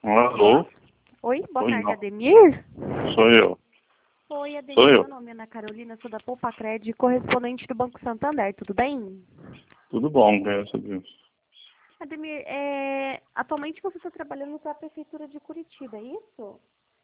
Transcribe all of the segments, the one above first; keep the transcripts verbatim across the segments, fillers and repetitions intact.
Alô? Oi, boa Oi, tarde, não. Ademir? Sou eu. Oi, Ademir, Sou eu. meu nome é Ana Carolina, sou da Poupa Cred, correspondente do Banco Santander, tudo bem? Tudo bom, graças a Deus. Ademir, é, atualmente você está trabalhando para a Prefeitura de Curitiba, é isso?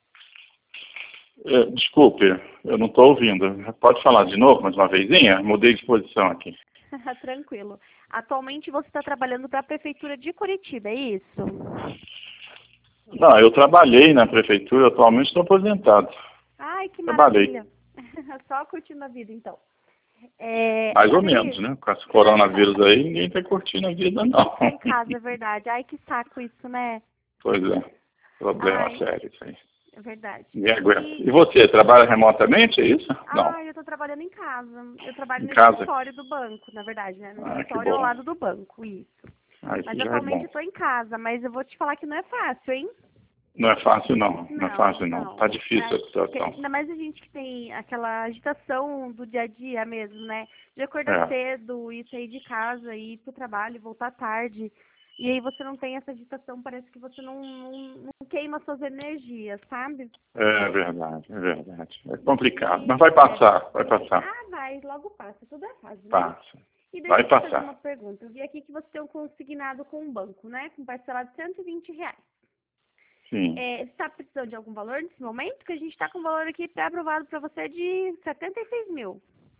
É, desculpe, eu não estou ouvindo. Pode falar de novo, mais uma vezinha? Mudei de posição aqui. Tranquilo. Atualmente você está trabalhando para a Prefeitura de Curitiba, é isso? Não, eu trabalhei na prefeitura, atualmente estou aposentado. Ai, que Trabalhei. maravilha. Só curtindo a vida, então. É, Mais ou Ademir, menos, né? Com esse coronavírus aí, ninguém está curtindo a vida, não. tá em casa, é verdade. Ai, que saco isso, né? Pois é, problema Ai, sério isso aí. é verdade. Ninguém aguenta. E, E você, trabalha remotamente, é isso? Não, ah, eu tô trabalhando em casa. Eu trabalho em no casa? escritório do banco, na verdade, né? No Ah, que escritório ao bom. lado do banco, isso. Ah, isso Mas já é atualmente bom. eu tô em casa, mas eu vou te falar que não é fácil, hein? Não é fácil, não. Não é Não, fácil, não. Tá não. difícil É, a porque situação. ainda mais a gente que tem aquela agitação do dia a dia mesmo, né? De acordar É. cedo e sair de casa e ir pro trabalho, voltar tarde. E aí você não tem essa agitação, parece que você não, não, não queima suas energias, sabe? É verdade, é verdade. É complicado, E, mas vai é, passar, vai passar. ah, vai, logo passa, tudo é fácil, né? Passa. E deixa Vai eu te fazer passar. uma pergunta. Eu vi aqui que você tem um consignado com o banco, né? Com parcelado de cento e vinte reais. Sim. É, você está precisando de algum valor nesse momento? Porque a gente está com um valor aqui pré-aprovado para você de setenta e seis mil.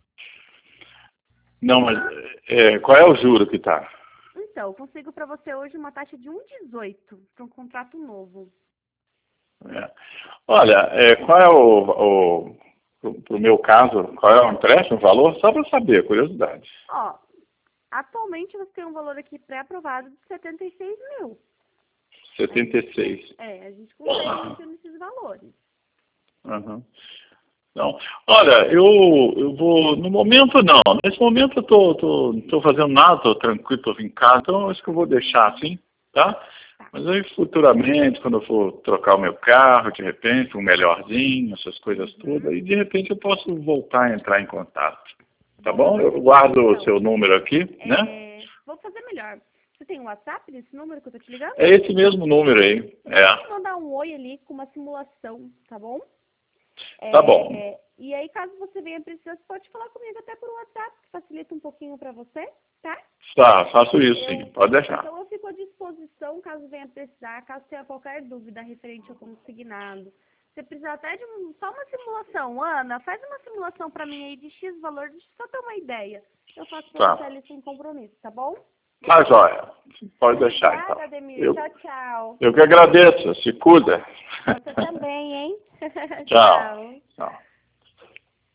Não, mas é, qual é o juro que tá? Então, eu consigo para você hoje uma taxa de um vírgula dezoito para um contrato novo. É. Olha, é, qual é o, o pro, pro meu caso, qual é o empréstimo, o valor? Só para saber, curiosidade. Ó, atualmente você tem um valor aqui pré-aprovado de setenta e seis mil. A setenta gente, e seis. é, a gente consegue mexer nesses valores. Uhum. Não. Olha, eu, eu vou. No momento não. Nesse momento eu tô, tô, não estou fazendo nada, estou tranquilo, estou em casa, então acho que eu vou deixar assim, tá? Tá. Mas aí futuramente, quando eu for trocar o meu carro, de repente, um melhorzinho, essas coisas Uhum. todas, aí de repente eu posso voltar a entrar em contato. Tá Vamos bom? fazer o Eu seguinte, guardo o então. seu número aqui, né? É, vou fazer melhor. Você tem um WhatsApp desse número que eu tô te ligando? É esse mesmo número aí. Eu vou te É. mandar um oi ali com uma simulação, tá bom? Tá bom. É, e aí, caso você venha precisar, você pode falar comigo até por WhatsApp, que facilita um pouquinho para você, tá? Tá, faço isso sim. Eu, Pode deixar. então, eu fico à disposição caso venha precisar, caso tenha qualquer dúvida referente ao consignado. Se precisar até de um, só uma simulação, Ana, faz uma simulação para mim aí de X valor, deixa eu só ter uma ideia. Eu faço para você Tá. ali sem compromisso, tá bom? Tá, joia. Pode deixar então. Obrigada, Ademir. Eu, Tchau, tchau. eu que agradeço. Se cuida. Você também, hein? Tchau. Tchau.